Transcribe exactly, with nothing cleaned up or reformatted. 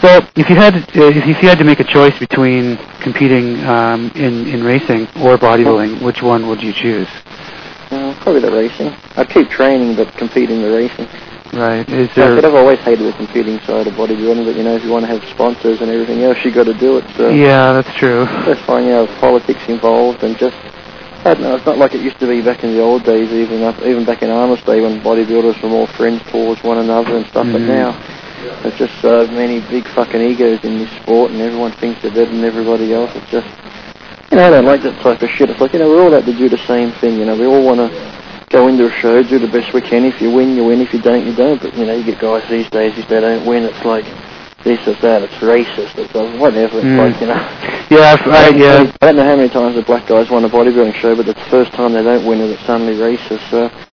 So, if you had to, if you had to make a choice between competing um, in in racing or bodybuilding, which one would you choose? Uh, probably the racing. I'd keep training, but compete in the racing. Right. Is there? Yeah, but I've always hated the competing side of bodybuilding. But you know, if you want to have sponsors and everything else, you got to do it. So yeah, that's true. That's fine. You know, politics involved, and just I don't know. It's not like it used to be back in the old days, even up, even back in Arnold's day when bodybuilders were more friends towards one another and stuff. Mm-hmm. But now there's just so many big fucking egos in this sport, and everyone thinks they're better than everybody else. It's just, you know, I don't like that type of shit. It's like, you know, we're all out to do the same thing. You know, we all want to go into a show, do the best we can. If you win, you win. If you don't, you don't. But, you know, you get guys these days, if they don't win, it's like this or that. It's racist. It's whatever. It's mm. like, you know. Yeah, I, yeah. I don't know how many times the black guys won a bodybuilding show, but it's the first time they don't win and it's suddenly racist. So